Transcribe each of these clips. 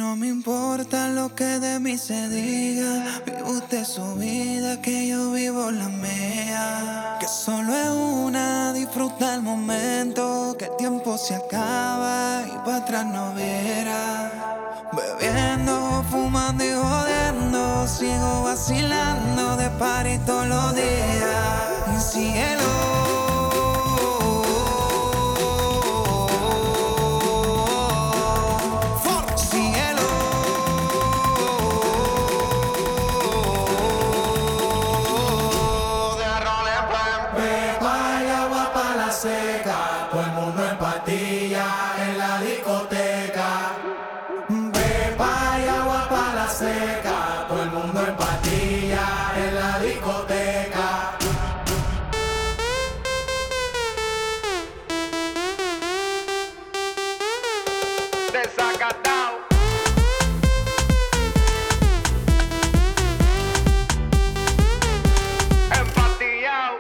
No me importa lo que de mí se diga, vive usted su vida, que yo vivo la mía. Que solo es una, disfruta el momento, que el tiempo se acaba y para atrás no verá. Bebiendo, fumando y jodiendo, sigo vacilando de party todos los días. Cielo. Todo el mundo en patilla en la discoteca. Pepa y agua pa' la seca. Todo el mundo en patilla en la discoteca. Desacatao. Empatillao.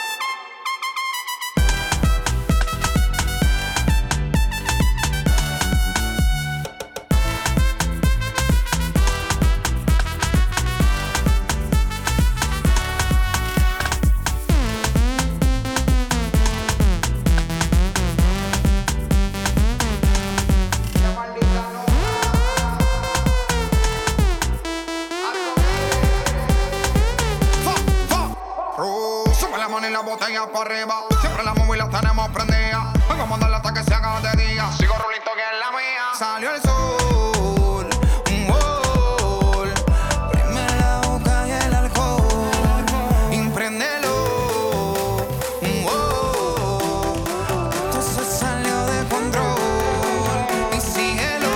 Sube la mano y la botella para arriba. Siempre la móvil la tenemos prendida. Vengo a mandarla hasta que se haga de día. Sigo rulito que es la mía. Salió el sol, un gol. Prime la boca y el alcohol. Impréndelo, un gol. Esto se salió de control. Y síguelo.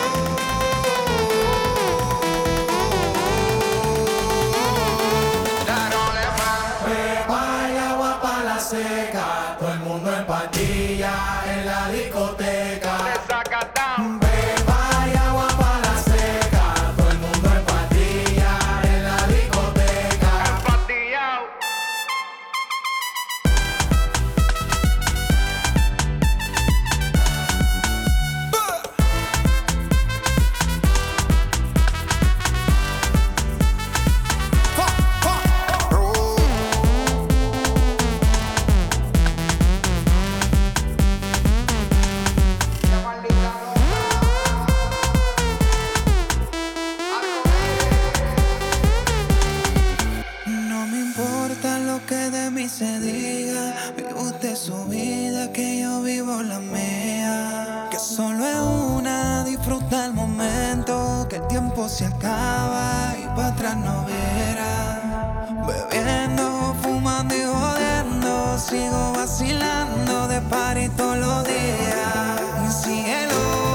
Seca, todo el mundo en patilla en la discoteca. Desacatao. Pepa y agua pa' la seca, todo el mundo en patilla en la discoteca. Empatillao. Que de mí se diga, vive usted su vida, que yo vivo la mía. Que solo es una, disfruta el momento, que el tiempo se acaba y para atrás no verá. Bebiendo, fumando y jodiendo, sigo vacilando de party todos los días. Cielo.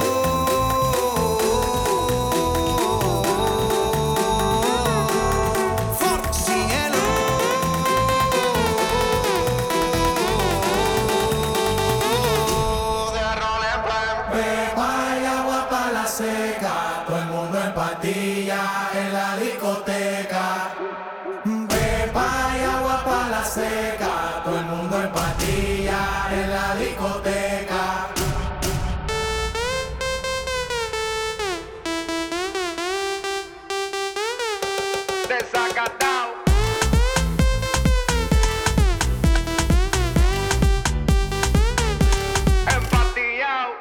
Seca, todo el mundo en patilla en la discoteca. Pepa y agua pa' la seca, todo el mundo en patilla en la discoteca. Desacatao. Empatillao.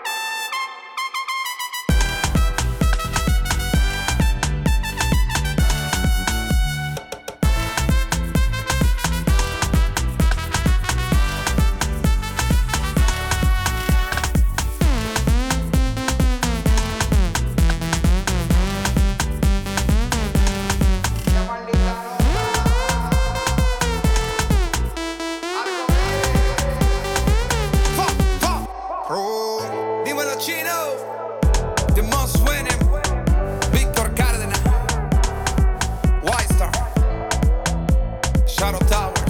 Dímelo, Chino. The most winning. Víctor Cárdenas. White Star. Shadow Tower.